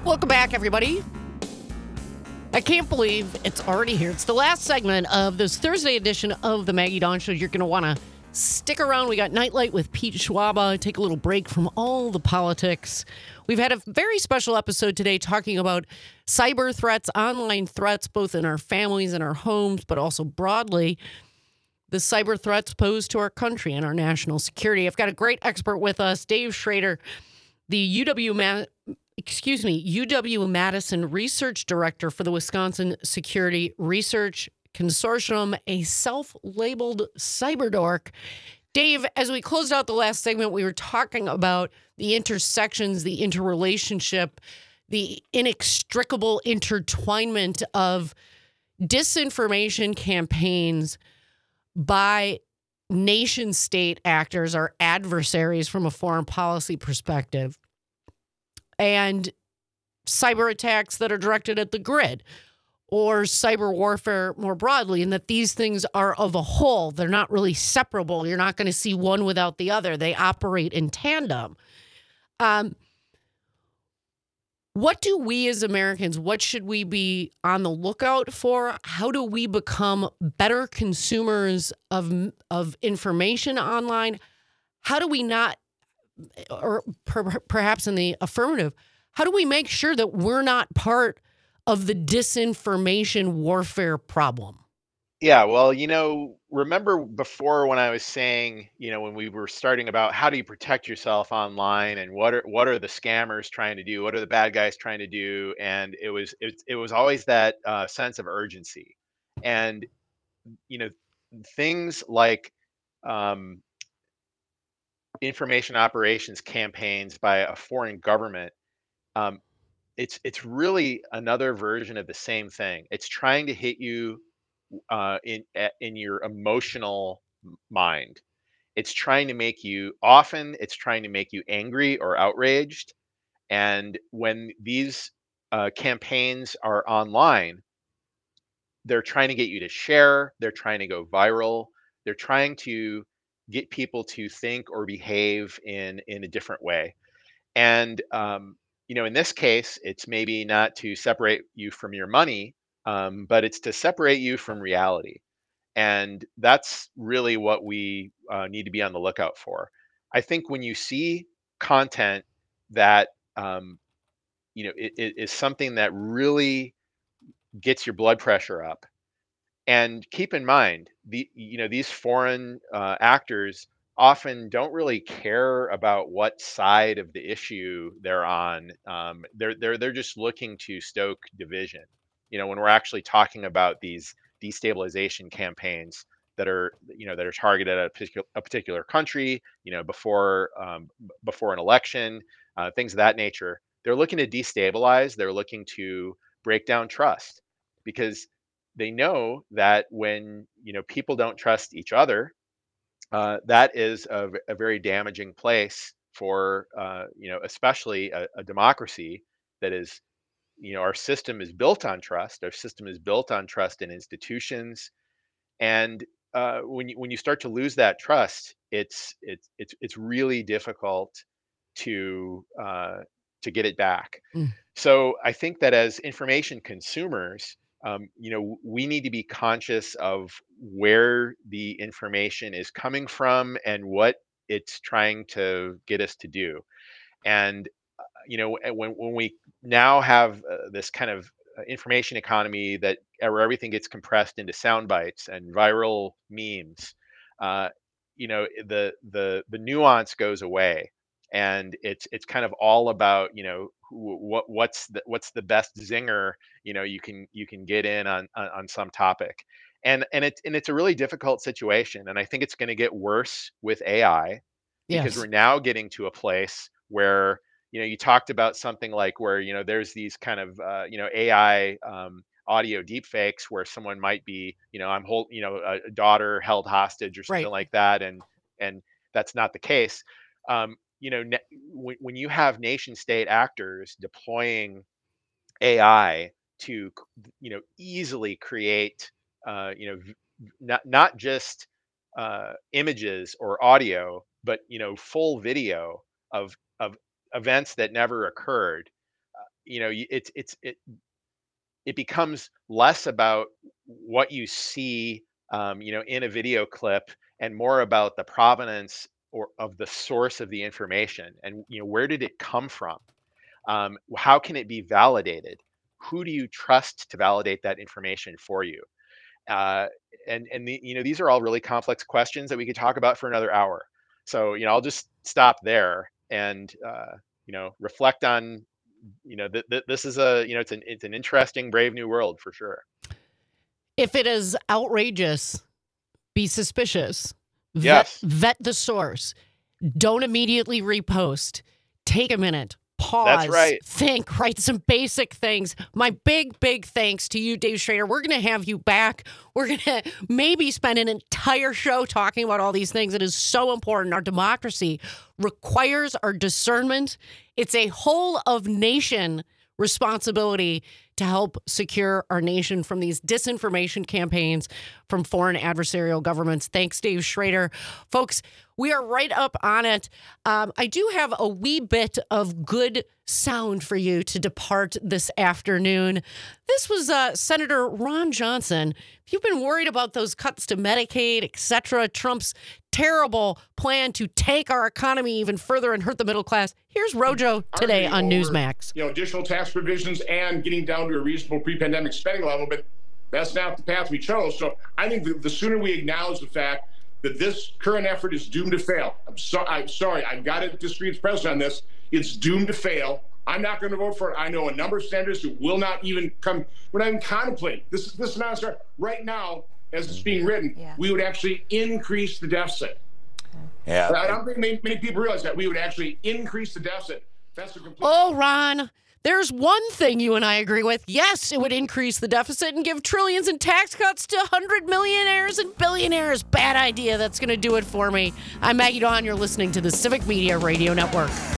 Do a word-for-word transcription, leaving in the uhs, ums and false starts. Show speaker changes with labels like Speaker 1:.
Speaker 1: Welcome back, everybody. I can't believe it's already here. It's the last segment of this Thursday edition of the Maggie Dawn Show. You're going to want to stick around. We got Nightlight with Pete Schwaba. Take a little break from all the politics. We've had a very special episode today talking about cyber threats, online threats, both in our families and our homes, but also broadly, the cyber threats posed to our country and our national security. I've got a great expert with us, Dave Schrader, the U W Ma- excuse me, U W Madison Research Director for the Wisconsin Security Research Consortium, a self-labeled cyber dork. Dave, as we closed out the last segment, we were talking about the intersections, the interrelationship, the inextricable intertwinement of disinformation campaigns by nation-state actors, our adversaries from a foreign policy perspective, and cyber attacks that are directed at the grid or cyber warfare more broadly, and that these things are of a whole. They're not really separable. You're not going to see one without the other. They operate in tandem. Um, what do we as Americans, what should we be on the lookout for? How do we become better consumers of, of information online? How do we not, or per, perhaps in the affirmative, how do we make sure that we're not part of the disinformation warfare problem?
Speaker 2: Yeah, well, you know, remember before when I was saying, you know, when we were starting about how do you protect yourself online and what are what are the scammers trying to do? What are the bad guys trying to do? And it was it, it was always that uh, sense of urgency. And you know, things like um, information operations campaigns by a foreign government. Um, it's it's really another version of the same thing. It's trying to hit you uh, in a- in your emotional m- mind. It's trying to make you often. It's trying to make you angry or outraged. And when these uh, campaigns are online, they're trying to get you to share. They're trying to go viral. They're trying to get people to think or behave in in a different way. And um, you know, in this case, it's maybe not to separate you from your money, um, but it's to separate you from reality. And that's really what we uh, need to be on the lookout for. I think when you see content that um, you know it, it is something that really gets your blood pressure up, and keep in mind the you know these foreign uh, actors often don't really care about what side of the issue they're on. Um, they're they're they're just looking to stoke division. You know, when we're actually talking about these destabilization campaigns that are you know that are targeted at a particular, a particular country, you know, before um, b- before an election, uh, things of that nature. They're looking to destabilize. They're looking to break down trust because they know that when you know people don't trust each other, uh, that is a, v- a very damaging place for uh, you know especially a, a democracy that is you know our system is built on trust. Our system is built on trust in institutions, and uh, when you when you start to lose that trust, it's it's it's it's really difficult to uh, to get it back.
Speaker 1: Mm.
Speaker 2: So I think that as information consumers, um, you know, we need to be conscious of where the information is coming from and what it's trying to get us to do. And you know, and when when we now have uh, this kind of uh, information economy that uh, where everything gets compressed into sound bites and viral memes, uh, you know, the the the nuance goes away, and it's it's kind of all about you know who, what what's the what's the best zinger you know you can you can get in on on, on some topic. And and it's and it's a really difficult situation, and I think it's going to get worse with A I because we're
Speaker 1: Yes.
Speaker 2: now getting to a place where you know you talked about something like where you know there's these kind of uh, you know A I um, audio deepfakes where someone might be you know I'm hold you know a, a daughter held hostage or something
Speaker 1: Right.
Speaker 2: like that, and and that's not the case. Um, you know ne- when, when you have nation state actors deploying A I to c- you know easily create uh, you know v- v- not not just uh, images or audio, but you know full video of of events that never occurred. you know, y- it's it's it it becomes less about what you see, um, you know, in a video clip, and more about the provenance or of the source of the information, and you know, where did it come from? Um, how can it be validated? Who do you trust to validate that information for you? Uh, and and the, you know, these are all really complex questions that we could talk about for another hour. So you know, I'll just stop there and uh, you know, reflect on, you know, th- th- this is a, you know, it's an it's an interesting, brave new world for sure.
Speaker 1: If it is outrageous, be suspicious. Vet,
Speaker 2: Yes,
Speaker 1: vet the source. Don't immediately repost. Take a minute.
Speaker 2: that's
Speaker 1: Pause.
Speaker 2: right.
Speaker 1: Think. Write some basic things. My big, big thanks to you, Dave Schrader. We're going to have you back. We're going to maybe spend an entire show talking about all these things. It is so important. Our democracy requires our discernment. It's a whole of nation responsibility to help secure our nation from these disinformation campaigns from foreign adversarial governments. Thanks, Dave Schrader. Folks, we are right up on it. Um, I do have a wee bit of good sound for you to depart this afternoon. This was uh, Senator Ron Johnson. If you've been worried about those cuts to Medicaid, et cetera, Trump's terrible plan to take our economy even further and hurt the middle class, here's Rojo today on
Speaker 3: over,
Speaker 1: Newsmax.
Speaker 3: You know, additional tax provisions and getting down to a reasonable pre-pandemic spending level, but that's not the path we chose. So I think the, the sooner we acknowledge the fact that this current effort is doomed to fail. I'm, so, I'm sorry, I've got to disagree with the president on this. It's doomed to fail. I'm not going to vote for it. I know a number of senators who will not even come, we're not even contemplating. This, this amount of right now, as it's being written, yeah. we would actually increase the deficit.
Speaker 4: Yeah.
Speaker 3: I don't think many, many people realize that. We would actually increase the deficit. That's a complete.
Speaker 1: Oh, Ron, there's one thing you and I agree with. Yes, it would increase the deficit and give trillions in tax cuts to one hundred millionaires and billionaires. Bad idea. That's going to do it for me. I'm Maggie Dawn. You're listening to the Civic Media Radio Network.